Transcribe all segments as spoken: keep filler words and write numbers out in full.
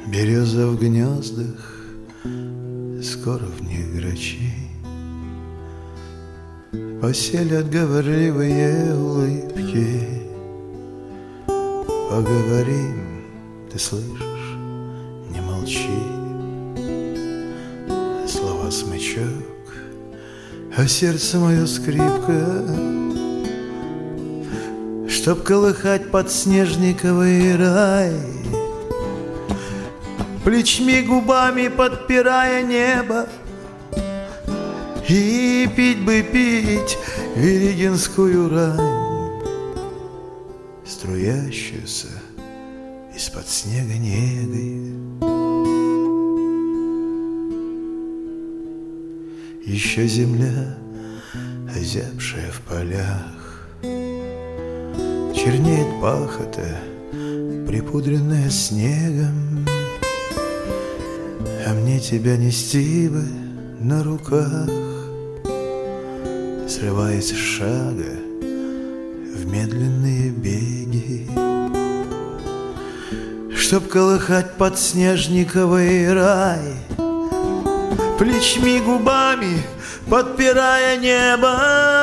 Береза в гнездах, скоро в них грачи поселят говорливые улыбки. Поговорим, ты слышишь, не молчи. Слова смычок, а сердце мое скрипка, чтоб колыхать подснежниковый рай, плечми губами подпирая небо, и пить бы пить веригинскую рань, струящуюся из-под снега негой. Еще земля, озябшая в полях, чернеет пахота, припудренная снегом, а мне тебя нести бы на руках, срываясь с шага в медленные беги, чтоб колыхать подснежниковый рай, плечми губами подпирая небо,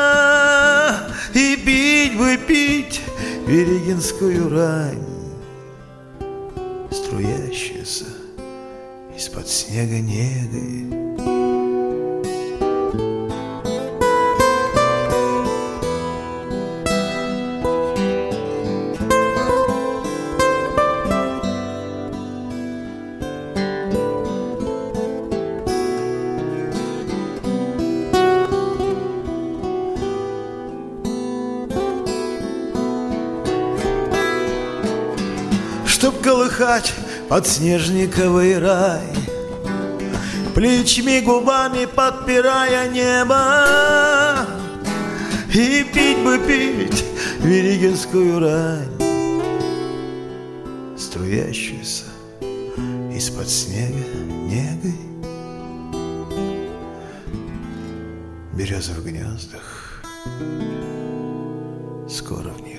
и пить бы пить веригинскую рань, струящуюся из-под снега негой. Чтоб колыхать подснежниковый рай, плечми губами подпирая небо, и пить бы пить веригинскую рань, струящуюся из-под снега негой. Береза в гнездах, скоро в них